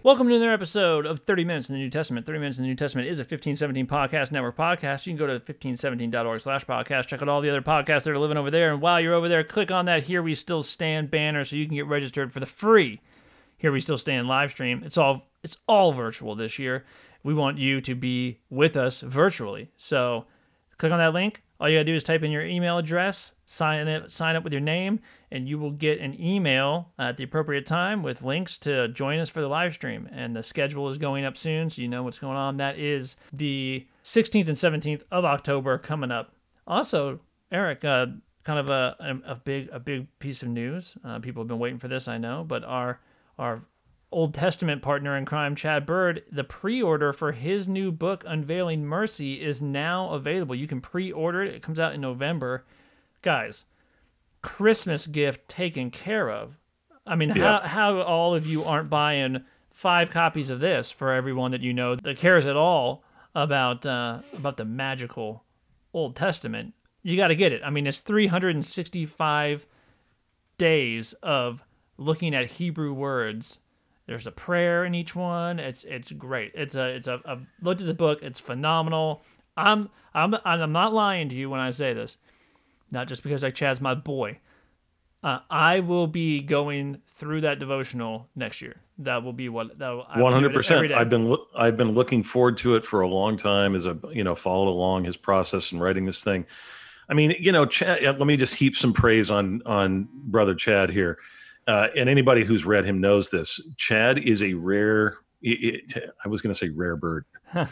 Welcome to another episode of 30 Minutes in the New Testament. 30 Minutes in the New Testament is a 1517 Podcast Network podcast. You can go to 1517.org/podcast, check out all the other podcasts that are living over there. And while you're over there, click on that Here We Still Stand banner so you can get registered for the free Here We Still Stand live stream. It's all virtual this year. We want you to be with us virtually. So click on that link. All you got to do is type in your email address, sign up with your name, and you will get an email at the appropriate time with links to join us for the live stream. And the schedule is going up soon, so you know what's going on. That is the 16th and 17th of October coming up. Also, Eric, kind of a big piece of news. People have been waiting for this, I know, but our Old Testament partner in crime, Chad Bird, the pre-order for his new book, Unveiling Mercy, is now available. You can pre-order it. It comes out in November. Guys, Christmas gift taken care of. I mean, how all of you aren't buying 5 copies of this for everyone that you know that cares at all about the magical Old Testament. You got to get it. I mean, it's 365 days of looking at Hebrew words. There's a prayer in each one. It's great. It's a look at the book. It's phenomenal. I'm not lying to you when I say this. Not just because Chad's my boy. I will be going through that devotional next year. That will be what 100%. I've been looking forward to it for a long time as I followed along his process in writing this thing. I mean, Chad. Let me just heap some praise on brother Chad here. And anybody who's read him knows this. Chad is a rare, I was going to say rare bird.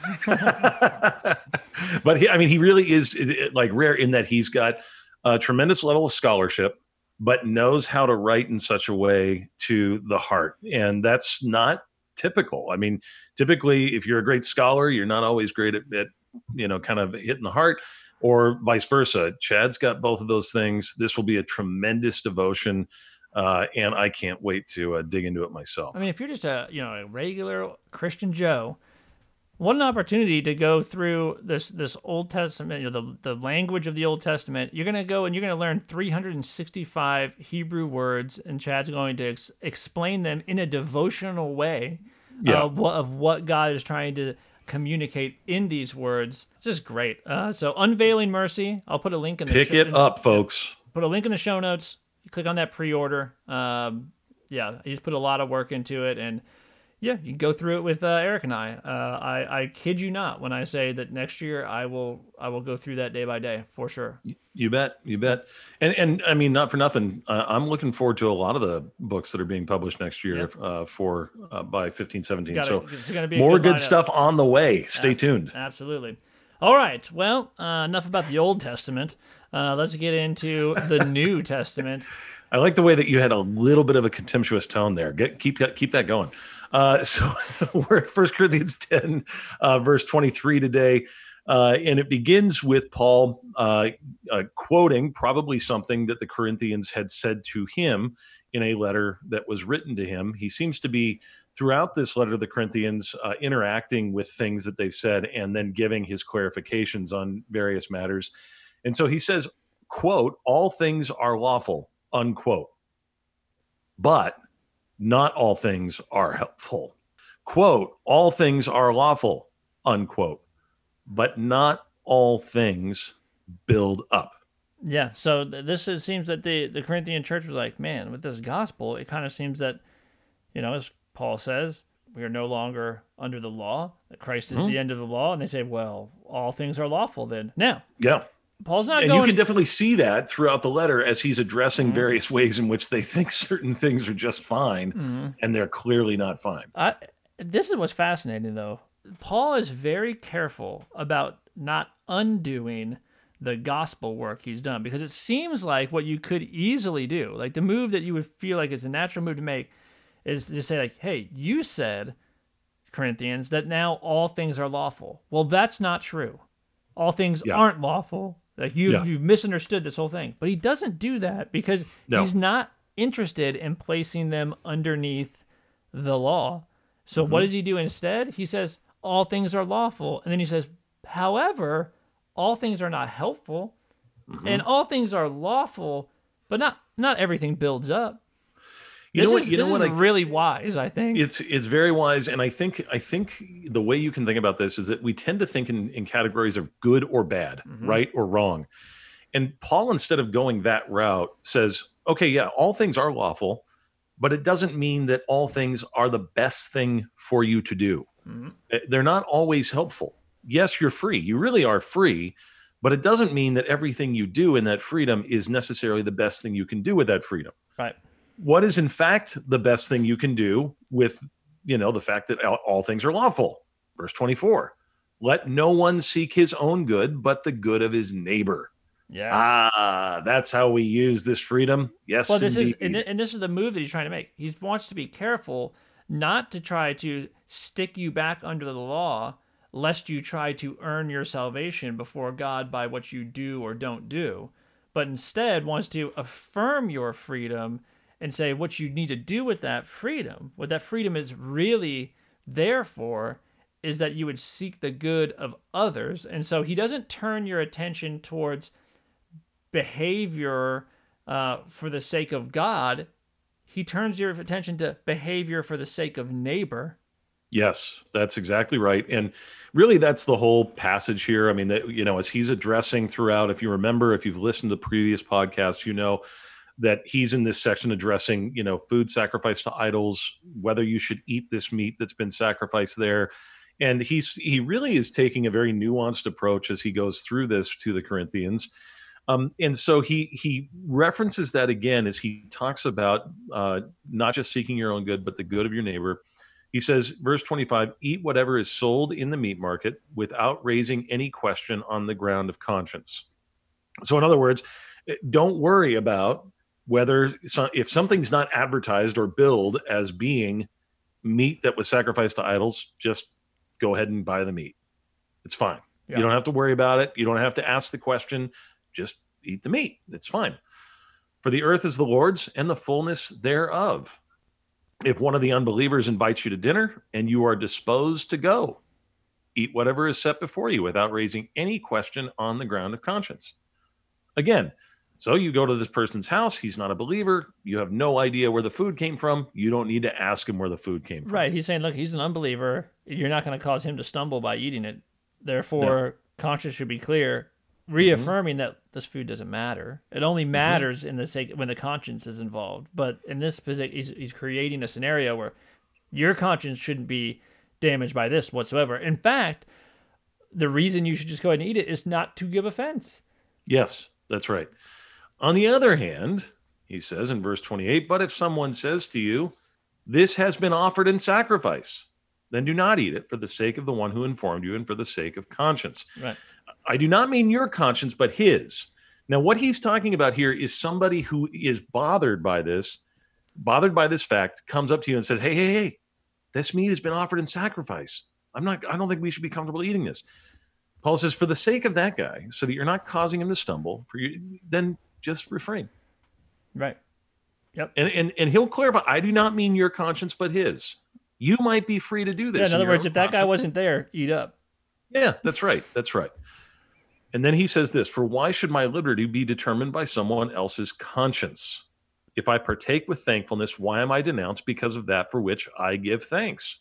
But he really is like rare in that he's got a tremendous level of scholarship, but knows how to write in such a way to the heart. And that's not typical. I mean, typically, if you're a great scholar, you're not always great at kind of hitting the heart, or vice versa. Chad's got both of those things. This will be a tremendous devotion. And I can't wait to dig into it myself. I mean, if you're just a regular Christian Joe, what an opportunity to go through this Old Testament, the language of the Old Testament. You're going to go and you're going to learn 365 Hebrew words, and Chad's going to explain them in a devotional way of what God is trying to communicate in these words. It's just great. So Unveiling Mercy, I'll put a link in the Pick it up, folks. Put a link in the show notes. You click on that pre-order. I just put a lot of work into it, and you can go through it with Eric and I. I kid you not when I say that next year I will go through that day by day for sure. You bet. And I mean, not for nothing. I'm looking forward to a lot of the books that are being published next year by 1517. So more good stuff on the way. Stay tuned. Absolutely. All right. Well, enough about the Old Testament. Let's get into the New Testament. I like the way that you had a little bit of a contemptuous tone there. Keep that going. So we're at 1 Corinthians 10, verse 23 today. And it begins with Paul quoting probably something that the Corinthians had said to him in a letter that was written to him. He seems to be, throughout this letter to the Corinthians, interacting with things that they've said and then giving his clarifications on various matters. And so he says, quote, all things are lawful, unquote, but not all things are helpful. Quote, all things are lawful, unquote, but not all things build up. Yeah, so it seems that the Corinthian church was like, man, with this gospel, it kind of seems that, as Paul says, we are no longer under the law, that Christ is the end of the law. And they say, well, all things are lawful then. Now, Paul's not you can definitely see that throughout the letter as he's addressing various ways in which they think certain things are just fine, and they're clearly not fine. This is what's fascinating, though. Paul is very careful about not undoing the gospel work he's done, because it seems like what you could easily do, like the move that you would feel like is a natural move to make, is to say like, hey, you said, Corinthians, that now all things are lawful. Well, that's not true. All things aren't lawful. Like you've misunderstood this whole thing. But he doesn't do that because he's not interested in placing them underneath the law. So what does he do instead? He says, all things are lawful. And then he says, however, all things are not helpful. And all things are lawful, but not everything builds up. You know what? This is really wise, I think. It's very wise, and I think the way you can think about this is that we tend to think in categories of good or bad, right or wrong. And Paul, instead of going that route, says, okay, yeah, all things are lawful, but it doesn't mean that all things are the best thing for you to do. They're not always helpful. Yes, you're free. You really are free, but it doesn't mean that everything you do in that freedom is necessarily the best thing you can do with that freedom. Right. What is in fact the best thing you can do with, the fact that all things are lawful? Verse 24, let no one seek his own good, but the good of his neighbor. Yes. That's how we use this freedom. Yes. Well, this indeed. is, and this is the move that he's trying to make. He wants to be careful not to try to stick you back under the law, lest you try to earn your salvation before God by what you do or don't do, but instead wants to affirm your freedom and say what you need to do with that freedom, what that freedom is really there for, is that you would seek the good of others. And so he doesn't turn your attention towards behavior for the sake of God. He turns your attention to behavior for the sake of neighbor. Yes, that's exactly right. And really, that's the whole passage here. I mean, as he's addressing throughout, if you remember, if you've listened to previous podcasts, that he's in this section addressing, food sacrifice to idols, whether you should eat this meat that's been sacrificed there. And he really is taking a very nuanced approach as he goes through this to the Corinthians. And so he references that again as he talks about not just seeking your own good, but the good of your neighbor. He says, verse 25, eat whatever is sold in the meat market without raising any question on the ground of conscience. So in other words, don't worry about if something's not advertised or billed as being meat that was sacrificed to idols, just go ahead and buy the meat. It's fine. Yeah. You don't have to worry about it. You don't have to ask the question. Just eat the meat. It's fine. For the earth is the Lord's and the fullness thereof. If one of the unbelievers invites you to dinner and you are disposed to go, eat whatever is set before you without raising any question on the ground of conscience. Again, so you go to this person's house. He's not a believer. You have no idea where the food came from. You don't need to ask him where the food came from. Right. He's saying, look, he's an unbeliever. You're not going to cause him to stumble by eating it. Therefore, conscience should be clear, reaffirming that this food doesn't matter. It only matters in the sake when the conscience is involved. But in this position, he's creating a scenario where your conscience shouldn't be damaged by this whatsoever. In fact, the reason you should just go ahead and eat it is not to give offense. Yes, that's right. On the other hand, he says in verse 28, but if someone says to you, this has been offered in sacrifice, then do not eat it for the sake of the one who informed you and for the sake of conscience. Right. I do not mean your conscience, but his. Now, what he's talking about here is somebody who is bothered by this fact, comes up to you and says, hey, this meat has been offered in sacrifice. I don't think we should be comfortable eating this. Paul says, for the sake of that guy, so that you're not causing him to stumble, then just refrain. Right. Yep. And he'll clarify, I do not mean your conscience, but his. You might be free to do this. Yeah, in other words, if that guy wasn't there, eat up. Yeah, that's right. That's right. And then he says this, for why should my liberty be determined by someone else's conscience? If I partake with thankfulness, why am I denounced because of that for which I give thanks?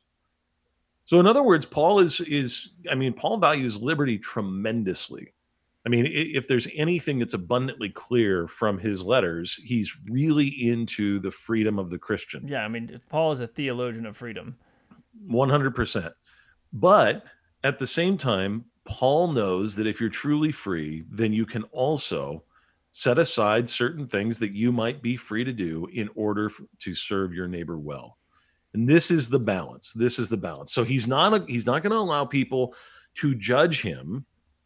So in other words, Paul Paul values liberty tremendously. I mean, if there's anything that's abundantly clear from his letters, he's really into the freedom of the Christian. Yeah, I mean, Paul is a theologian of freedom. 100%. But at the same time, Paul knows that if you're truly free, then you can also set aside certain things that you might be free to do in order to serve your neighbor well. And this is the balance. So he's not going to allow people to judge him,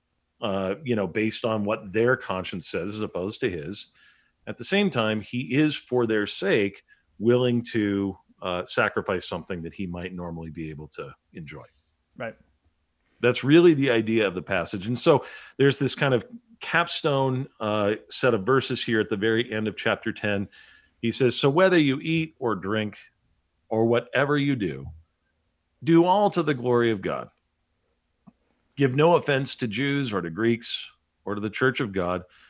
based on what their conscience says as opposed to his. At the same time, he is, for their sake, willing to sacrifice something that he might normally be able to enjoy. Right. That's really the idea of the passage. And so there's this kind of capstone set of verses here at the very end of chapter 10. He says, so whether you eat or drink or whatever you do all to the glory of God. Give no offense to Jews or to Greeks or to the church of God,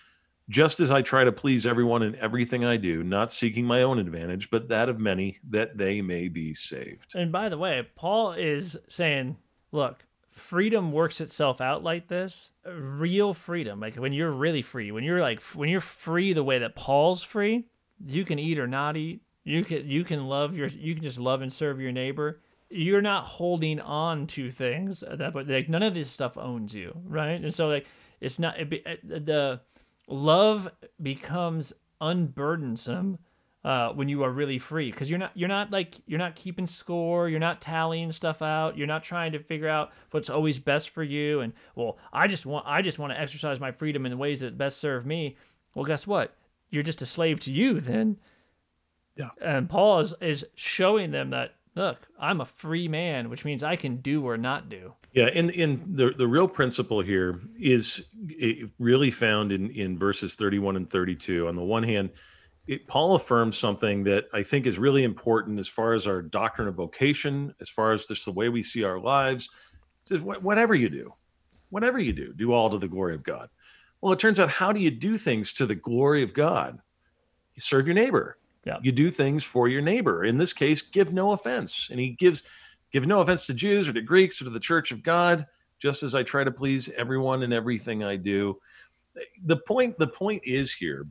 just as I try to please everyone in everything I do, not seeking my own advantage, but that of many, that they may be saved. And by the way, Paul is saying, look, freedom works itself out like this. Real freedom, like when you're really free, when you're free the way that Paul's free, you can eat or not eat. You can just love and serve your neighbor. You're not holding on to things but like none of this stuff owns you, right? And so like it's not the love becomes unburdensome when you are really free, because you're not keeping score, you're not tallying stuff out, you're not trying to figure out what's always best for you. And well, I just want to exercise my freedom in the ways that best serve me. Well, guess what? You're just a slave to you then. Yeah. And Paul is showing them that, look, I'm a free man, which means I can do or not do. Yeah, in the real principle here is really found in verses 31 and 32. On the one hand, Paul affirms something that I think is really important as far as our doctrine of vocation, as far as just the way we see our lives. It says, whatever you do, do all to the glory of God. Well, it turns out, how do you do things to the glory of God? You serve your neighbor. Yeah. You do things for your neighbor. In this case, give no offense. And he gives give no offense to Jews or to Greeks or to the church of God, just as I try to please everyone in everything I do. The point is here,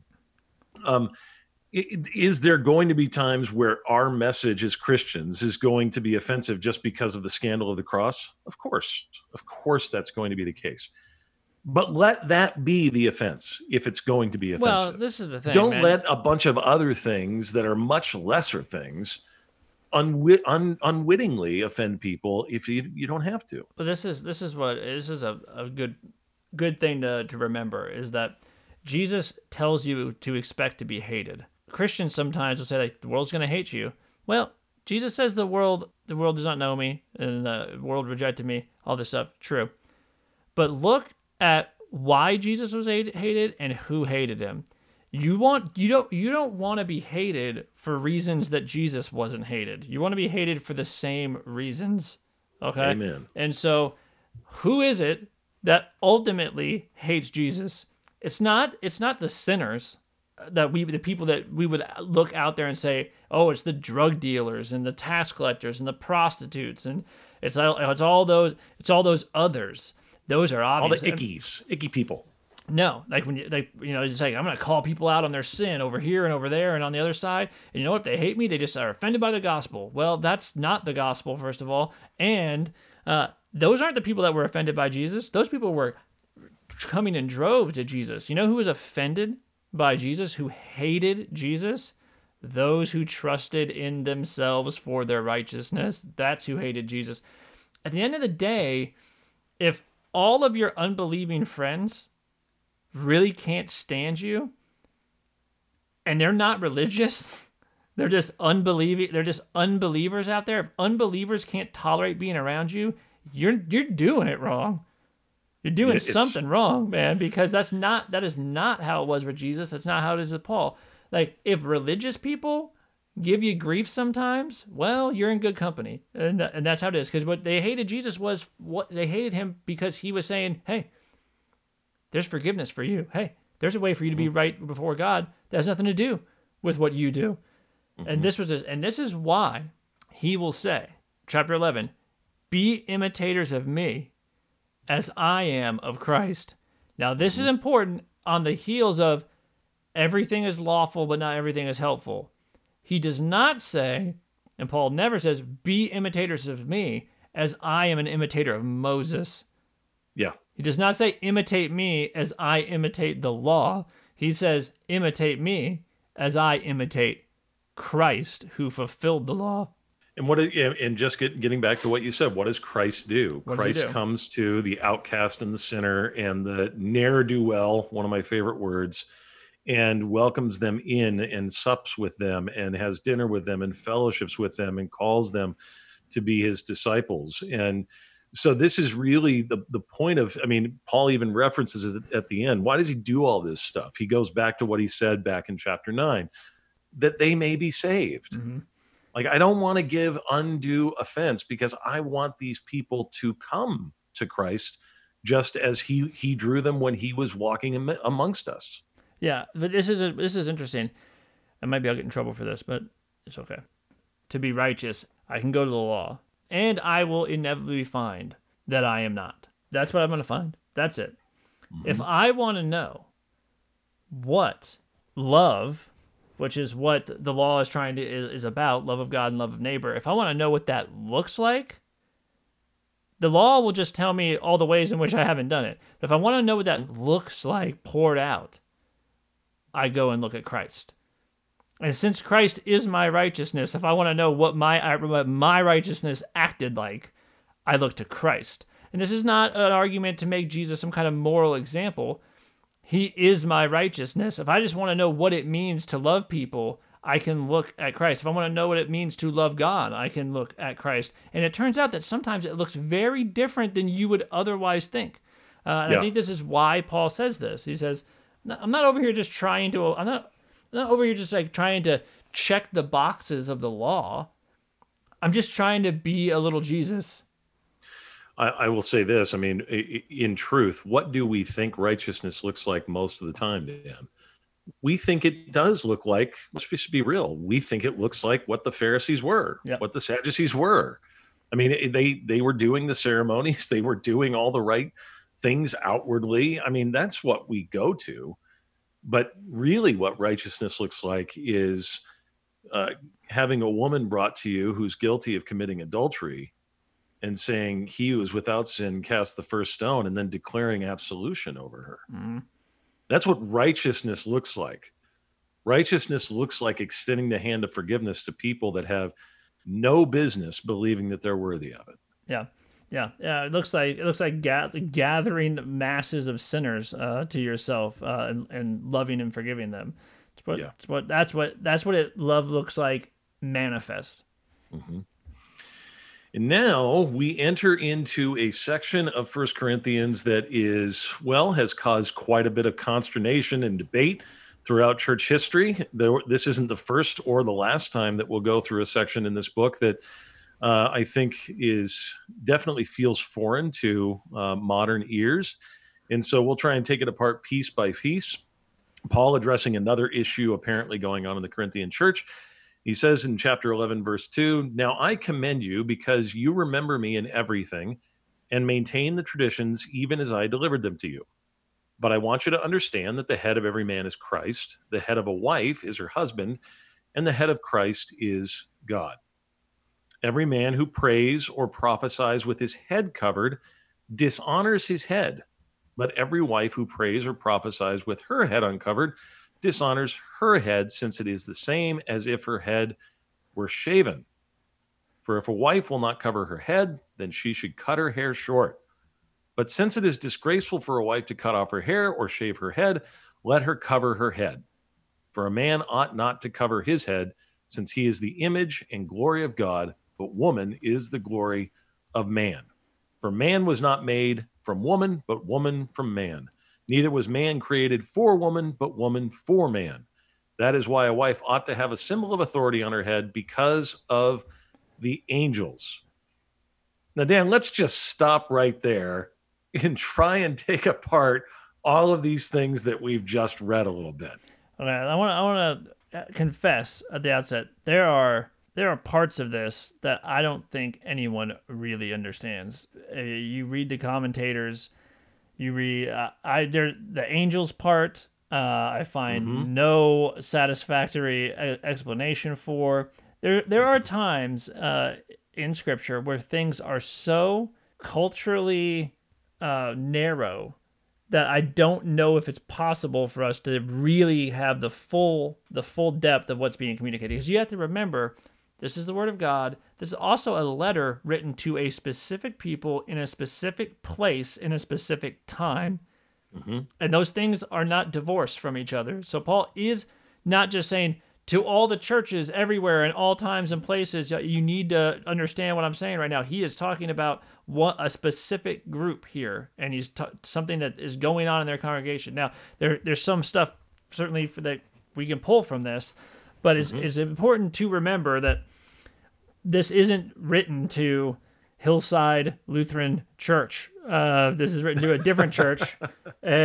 is there going to be times where our message as Christians is going to be offensive just because of the scandal of the cross? Of course, that's going to be the case. But let that be the offense if it's going to be offensive. Well, this is the thing. Don't let a bunch of other things that are much lesser things unwittingly offend people if you don't have to. But this is a good thing to remember, is that Jesus tells you to expect to be hated. Christians sometimes will say, like, the world's going to hate you. Well, Jesus says the world does not know me, and the world rejected me, all this stuff. True. But look at why Jesus was hated and who hated him. You don't want to be hated for reasons that Jesus wasn't hated. You want to be hated for the same reasons. Okay? Amen. And so who is it that ultimately hates Jesus? It's not the sinners, the people that we would look out there and say, oh, it's the drug dealers and the tax collectors and the prostitutes, and it's all those others. Those are obvious. All the icky people. No, like when it's like, I'm going to call people out on their sin over here and over there and on the other side. And you know what? If they hate me, they just are offended by the gospel. Well, that's not the gospel, first of all. And those aren't the people that were offended by Jesus. Those people were coming in droves to Jesus. You know who was offended by Jesus, who hated Jesus? Those who trusted in themselves for their righteousness. That's who hated Jesus. At the end of the day, if all of your unbelieving friends really can't stand you, and they're not religious, they're just unbelievers out there. If unbelievers can't tolerate being around you, you're doing it wrong. You're doing something wrong, man, because that is not how it was with Jesus. That's not how it is with Paul. Like, if religious people give you grief sometimes, well, you're in good company. And that's how it is. Because what they hated Jesus was, what they hated him because he was saying, hey, there's forgiveness for you. Hey, there's a way for you to be right before God that has nothing to do with what you do. Mm-hmm. And this is why he will say, chapter 11, be imitators of me as I am of Christ. Now, this is important on the heels of everything is lawful, but not everything is helpful. He does not say, and Paul never says, be imitators of me as I am an imitator of Moses. Yeah. He does not say, imitate me as I imitate the law. He says, imitate me as I imitate Christ, who fulfilled the law. And just getting back to what you said, what does Christ do? Christ comes to the outcast and the sinner and the ne'er-do-well, one of my favorite words, and welcomes them in and sups with them and has dinner with them and fellowships with them and calls them to be his disciples. And so this is really the point of, I mean, Paul even references it at the end. Why does he do all this stuff? He goes back to what he said back in chapter 9, that they may be saved. Mm-hmm. Like, I don't want to give undue offense because I want these people to come to Christ just as he drew them when he was walking amongst us. Yeah, but this is interesting. And maybe I'll get in trouble for this, but it's okay. To be righteous, I can go to the law, and I will inevitably find that I am not. That's what I'm going to find. That's it. If I want to know what love, which is what the law is trying to is about, love of God and love of neighbor, if I want to know what that looks like, the law will just tell me all the ways in which I haven't done it. But if I want to know what that looks like poured out, I go and look at Christ. And since Christ is my righteousness, if I want to know what my righteousness acted like, I look to Christ. And this is not an argument to make Jesus some kind of moral example. He is my righteousness. If I just want to know what it means to love people, I can look at Christ. If I want to know what it means to love God, I can look at Christ. And it turns out that sometimes it looks very different than you would otherwise think. And I think this is why Paul says this. He says, I'm not over here just trying to, I'm not over here just like trying to check the boxes of the law. I'm just trying to be a little Jesus. I will say this. I mean, in truth, what do we think righteousness looks like most of the time, Dan? We think it does look like, let's be real, we think it looks like what the Pharisees were, what the Sadducees were. I mean, they were doing the ceremonies. They were doing all the right things outwardly. I mean, that's what we go to. But really what righteousness looks like is having a woman brought to you who's guilty of committing adultery and saying, he who is without sin cast the first stone, and then declaring absolution over her. Mm-hmm. That's what righteousness looks like. Righteousness looks like extending the hand of forgiveness to people that have no business believing that they're worthy of it. Yeah. It looks like gathering masses of sinners to yourself and loving and forgiving them. That's what love looks like manifest. Mm-hmm. And now we enter into a section of 1 Corinthians that has caused quite a bit of consternation and debate throughout church history. This isn't the first or the last time that we'll go through a section in this book that I think definitely feels foreign to modern ears. And so we'll try and take it apart piece by piece. Paul addressing another issue apparently going on in the Corinthian church. He says in chapter 11, verse 2, "Now I commend you because you remember me in everything and maintain the traditions even as I delivered them to you. But I want you to understand that the head of every man is Christ, the head of a wife is her husband, and the head of Christ is God. Every man who prays or prophesies with his head covered dishonors his head, but every wife who prays or prophesies with her head uncovered dishonors her head, since it is the same as if her head were shaven. For if a wife will not cover her head, then she should cut her hair short. But since it is disgraceful for a wife to cut off her hair or shave her head, let her cover her head. For a man ought not to cover his head, since he is the image and glory of God, but woman is the glory of man. For man was not made from woman, but woman from man. Neither was man created for woman, but woman for man. That is why a wife ought to have a symbol of authority on her head because of the angels." Now, Dan, let's just stop right there and try and take apart all of these things that we've just read a little bit. Okay, I want to confess at the outset, there are parts of this that I don't think anyone really understands. You read the commentators. You read the angels part. I find no satisfactory explanation for. There are times in Scripture where things are so culturally narrow that I don't know if it's possible for us to really have the full depth of what's being communicated. Because you have to remember, this is the Word of God. This is also a letter written to a specific people in a specific place in a specific time. Mm-hmm. And those things are not divorced from each other. So Paul is not just saying to all the churches everywhere in all times and places, you need to understand what I'm saying right now. He is talking about a specific group here, and he's something that is going on in their congregation. Now, there's some stuff certainly that we can pull from this, but it's important to remember that this isn't written to Hillside Lutheran Church. This is written to a different church, and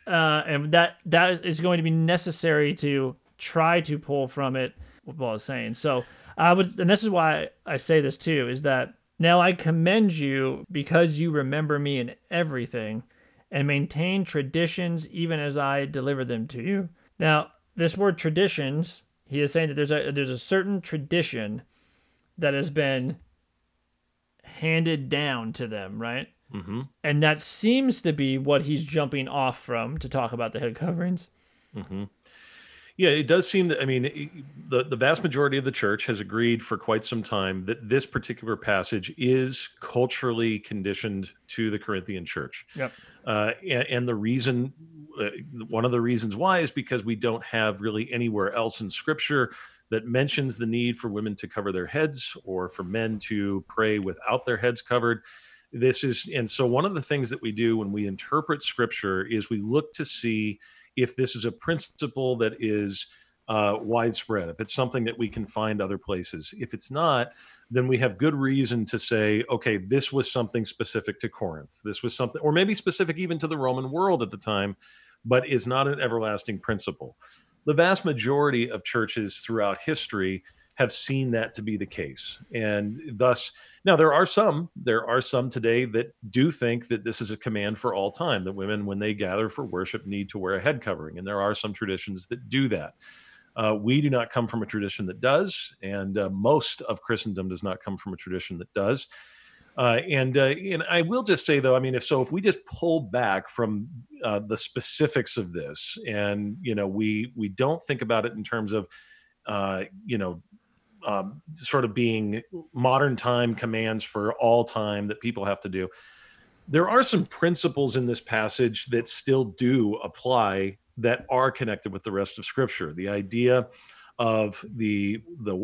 and that is going to be necessary to try to pull from it what Paul is saying. So and this is why I say this too, is that now I commend you because you remember me in everything and maintain traditions even as I deliver them to you. Now, this word traditions, he is saying that there's a certain tradition that has been handed down to them, right? Mm-hmm. And that seems to be what he's jumping off from to talk about the head coverings. Mm-hmm. Yeah, it does seem that, I mean, the vast majority of the church has agreed for quite some time that this particular passage is culturally conditioned to the Corinthian church. Yep. And the reason, one of the reasons why is because we don't have really anywhere else in Scripture that mentions the need for women to cover their heads or for men to pray without their heads covered. And so one of the things that we do when we interpret Scripture is we look to see if this is a principle that is widespread, if it's something that we can find other places. If it's not, then we have good reason to say, okay, this was something specific to Corinth. This was something, or maybe specific even to the Roman world at the time, but is not an everlasting principle. The vast majority of churches throughout history have seen that to be the case. And thus, now there are some today that do think that this is a command for all time, that women, when they gather for worship, need to wear a head covering. And there are some traditions that do that. We do not come from a tradition that does, and most of Christendom does not come from a tradition that does. And I will just say, though, I mean, if we just pull back from the specifics of this, and we don't think about it in terms of sort of being modern time commands for all time that people have to do. There are some principles in this passage that still do apply that are connected with the rest of Scripture. The idea of the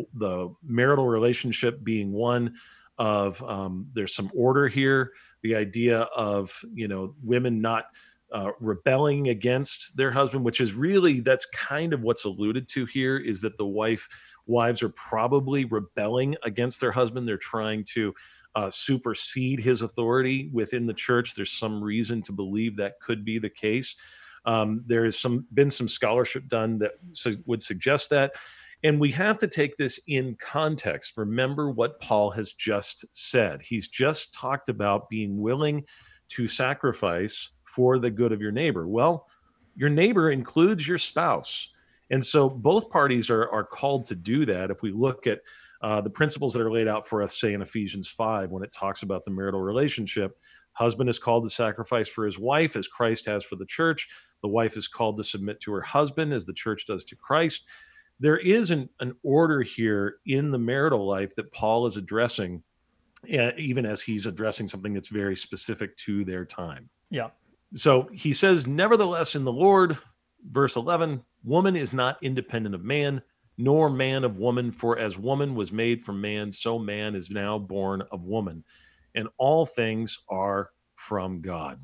marital relationship being one of there's some order here. The idea of women not rebelling against their husband, which is really, that's kind of what's alluded to here, is that the wives are probably rebelling against their husband. They're trying to supersede his authority within the church. There's some reason to believe that could be the case. There has been some scholarship done that would suggest that. And we have to take this in context. Remember what Paul has just said. He's just talked about being willing to sacrifice for the good of your neighbor. Well, your neighbor includes your spouse. And so both parties are called to do that. If we look at the principles that are laid out for us, say in Ephesians 5, when it talks about the marital relationship, husband is called to sacrifice for his wife as Christ has for the church. The wife is called to submit to her husband as the church does to Christ. There is an order here in the marital life that Paul is addressing, even as he's addressing something that's very specific to their time. Yeah. So he says, nevertheless, in the Lord, verse 11, woman is not independent of man, nor man of woman, for as woman was made from man, so man is now born of woman. And all things are from God.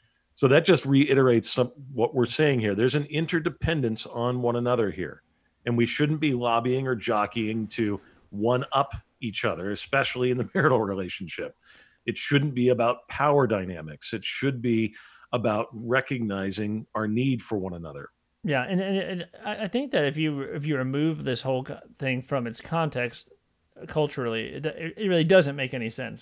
So that just reiterates what we're saying here. There's an interdependence on one another here. And we shouldn't be lobbying or jockeying to one up each other, especially in the marital relationship. It shouldn't be about power dynamics. It should be about recognizing our need for one another. Yeah, and I think that if you remove this whole thing from its context culturally, it really doesn't make any sense.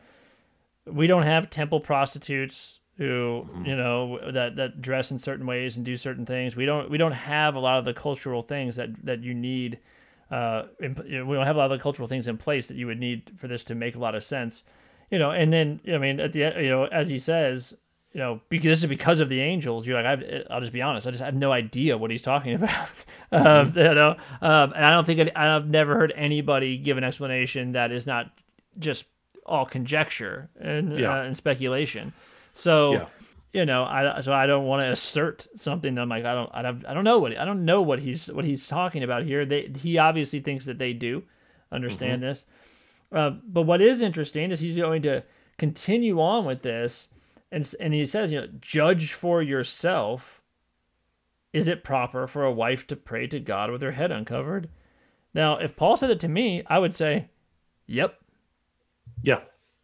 We don't have temple prostitutes who that dress in certain ways and do certain things. We don't have a lot of the cultural things that you need. We don't have a lot of the cultural things in place that you would need for this to make a lot of sense. And then I mean at the end, as he says, because this is because of the angels. You're like, I'll just be honest. I just have no idea what he's talking about. And I don't think I've never heard anybody give an explanation that is not just all conjecture and speculation. So, I don't want to assert something that I'm like, I don't know what he's talking about here. He obviously thinks that they do understand this. But what is interesting is he's going to continue on with this. And he says, judge for yourself. Is it proper for a wife to pray to God with her head uncovered? Now, if Paul said it to me, I would say, yep. Yeah.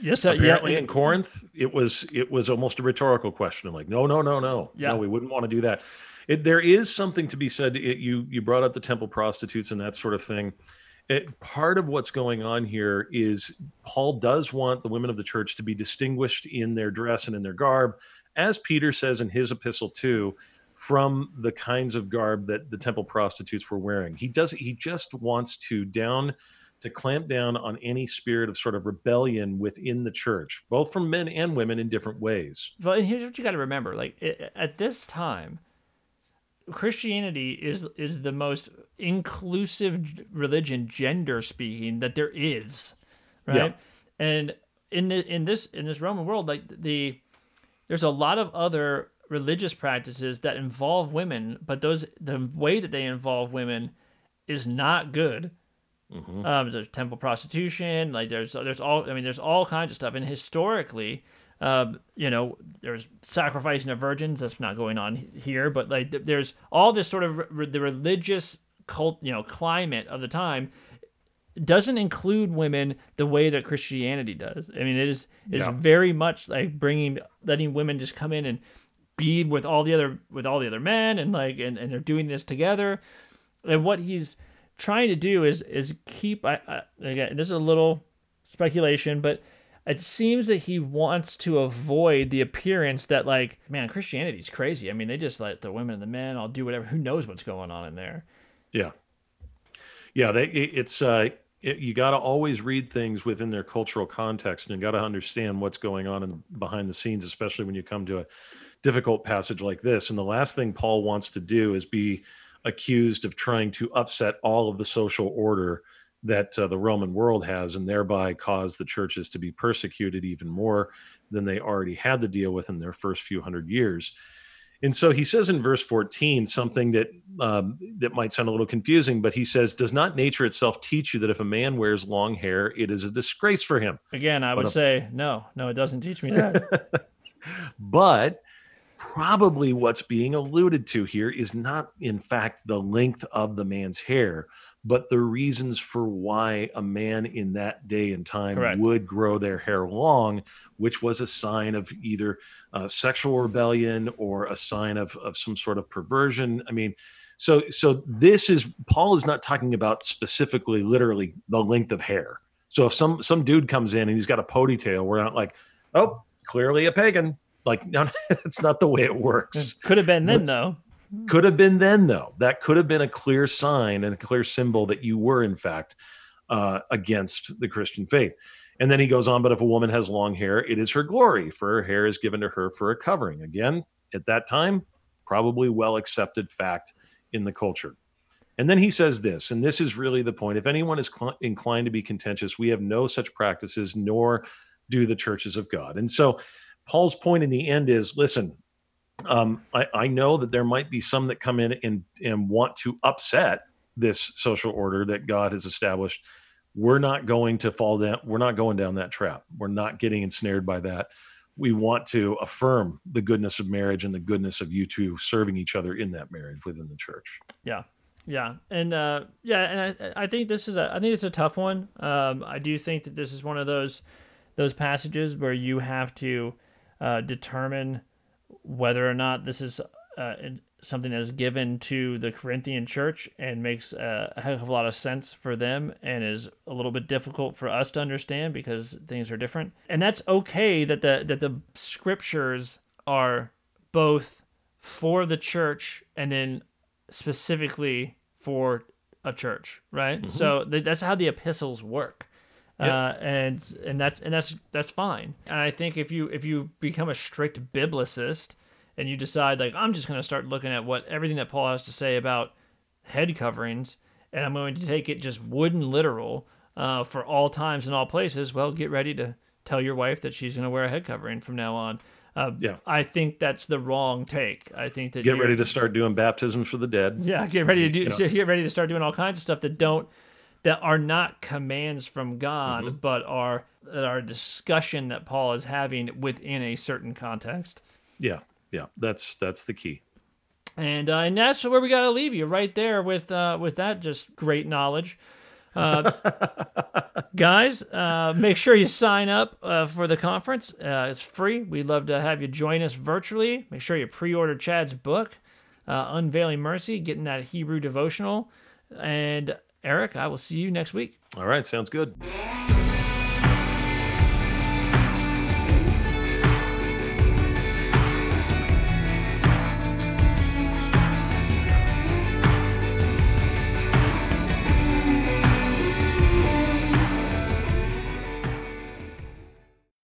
Yes, Apparently in Corinth, it was almost a rhetorical question. Like, no, we wouldn't want to do that. There is something to be said. You brought up the temple prostitutes and that sort of thing. Part of what's going on here is Paul does want the women of the church to be distinguished in their dress and in their garb, as Peter says in his epistle too, from the kinds of garb that the temple prostitutes were wearing. He just wants to clamp down on any spirit of sort of rebellion within the church, both from men and women in different ways. Well, and here's what you got to remember: like at this time, Christianity is the most inclusive religion, gender speaking, that there is, right? Yeah. And in this Roman world, like there's a lot of other religious practices that involve women, but the way that they involve women is not good. Mm-hmm. There's temple prostitution, like there's all kinds of stuff, and historically, there's sacrificing of virgins. That's not going on here, but like there's all this sort of the religious cult, climate of the time doesn't include women the way that Christianity does. I mean, it is very much like letting women just come in and be with all the other men, and and they're doing this together. And what he's trying to do is keep. Again, this is a little speculation, but it seems that he wants to avoid the appearance that, like, man, Christianity's crazy. I mean, they just let the women and the men all do whatever. Who knows what's going on in there? Yeah. You got to always read things within their cultural context, and you got to understand what's going on behind the scenes, especially when you come to a difficult passage like this. And the last thing Paul wants to do is be accused of trying to upset all of the social order that the Roman world has, and thereby cause the churches to be persecuted even more than they already had to deal with in their first few hundred years. And so he says in verse 14 something that might sound a little confusing, but he says, "Does not nature itself teach you that if a man wears long hair, it is a disgrace for him?" Again, I would say, no, it doesn't teach me that. But probably what's being alluded to here is not, in fact, the length of the man's hair, but the reasons for why a man in that day and time Correct. would grow their hair long, which was a sign of either sexual rebellion or a sign of some sort of perversion. I mean, so Paul is not talking about specifically, literally, the length of hair. So if some dude comes in and he's got a ponytail, we're not like, oh, clearly a pagan. Like, no, it's not the way it works. Could have been then, though. Could have been then, though. That could have been a clear sign and a clear symbol that you were, in fact, against the Christian faith. And then he goes on, but if a woman has long hair, it is her glory, for her hair is given to her for a covering. Again, at that time, probably well-accepted fact in the culture. And then he says this, and this is really the point. If anyone is inclined to be contentious, we have no such practices, nor do the churches of God. And so Paul's point in the end is, listen, I know that there might be some that come in and want to upset this social order that God has established. We're not going to fall down. We're not going down that trap. We're not getting ensnared by that. We want to affirm the goodness of marriage and the goodness of you two serving each other in that marriage within the church. Yeah. And I think it's a tough one. I do think that this is one of those passages where you have to determine whether or not this is something that is given to the Corinthian church and makes a heck of a lot of sense for them, and is a little bit difficult for us to understand because things are different. And that's okay that the scriptures are both for the church and then specifically for a church, right? Mm-hmm. So that's how the epistles work. Yep. And that's fine. And I think if you become a strict biblicist and you decide, like, I'm just going to start looking at everything that Paul has to say about head coverings, and I'm going to take it just wooden literal for all times and all places, well, get ready to tell your wife that she's going to wear a head covering from now on. I think that's the wrong take. I think that get ready to start doing baptisms for the dead. Yeah, get ready to start doing all kinds of stuff that are not commands from God, mm-hmm. but are a discussion that Paul is having within a certain context. Yeah, that's the key. And that's where we got to leave you, right there with that just great knowledge. Guys, make sure you sign up for the conference. It's free. We'd love to have you join us virtually. Make sure you pre-order Chad's book, Unveiling Mercy, getting that Hebrew devotional. And Eric, I will see you next week. All right, sounds good.